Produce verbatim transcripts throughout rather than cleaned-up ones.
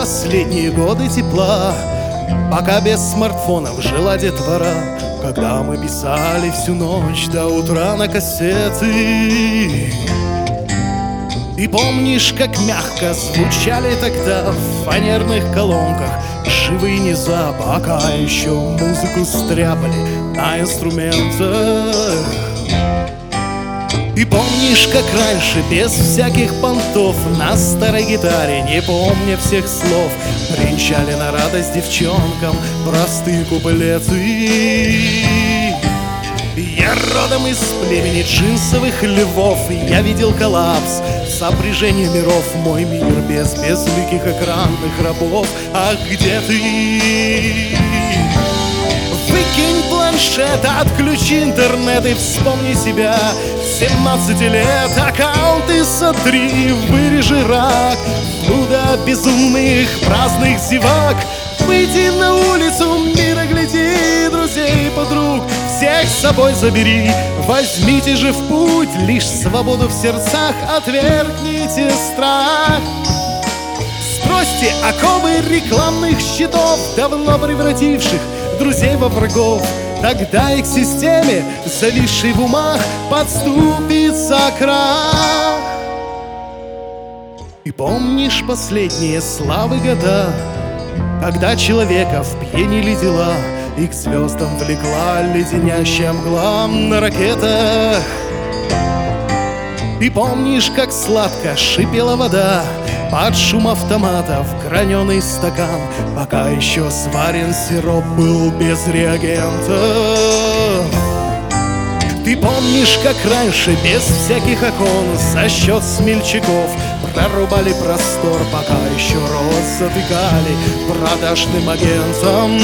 последние годы тепла, пока без смартфонов жила детвора, когда мы писали всю ночь до утра на кассеты. Ты помнишь, как мягко звучали тогда в фанерных колонках живые низа, пока еще музыку стряпали на инструментах. Ты помнишь, как раньше, без всяких понтов, на старой гитаре, не помня всех слов, бренчали на радость девчонкам простые куплеты. Я родом из племени джинсовых львов, я видел коллапс, сопряжение миров, мой мир без безликих экранных рабов. Ах, где ты? Выкинь планшет, отключи интернет и вспомни себя. Семнадцати лет, аккаунты сотри, вырежи рак, блуда безумных праздных зевак. Выйди на улицу, мир огляди, друзей, подруг, всех с собой забери. Возьмите же в путь лишь свободу в сердцах, отвергните страх. Сбросьте оковы рекламных щитов, давно превративших друзей во врагов. Тогда и к системе, зависшей в умах, подступится крах. И помнишь последние славы года, когда человека впьянили дела, и к звездам влекла леденящая мгла на ракетах. Ты помнишь, как сладко шипела вода под шум автоматов, граненый стакан, пока еще сварен сироп был без реагентов. Ты помнишь, как раньше, без всяких окон, за счет смельчаков прорубали простор, пока еще рот затыкали продажным агентам.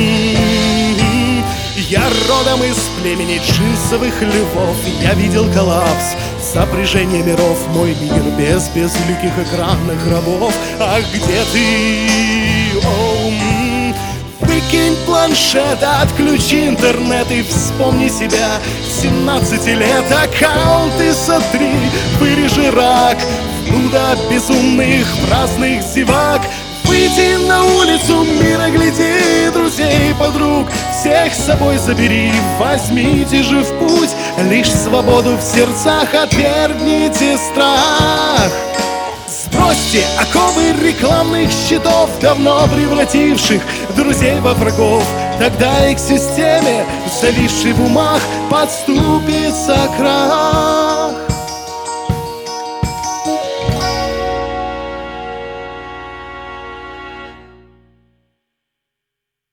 Я родом из племени джинсовых львов, я видел коллапс, сопряжение миров, мой мир без безликих экранных рабов. Ах, где ты? Оу, м-м. Выкинь планшет, отключи интернет и вспомни себя. Семнадцати лет, аккаунты сотри, вырежи рак, блуда безумных праздных зевак. Выйди на улицу, мир огляди, друзей, подруг, всех с собой забери. Возьмите же в путь лишь свободу в сердцах, отвергните страх. Сбросьте оковы рекламных щитов, давно превративших друзей во врагов. Тогда и к системе, зависшей в умах, подступится крах.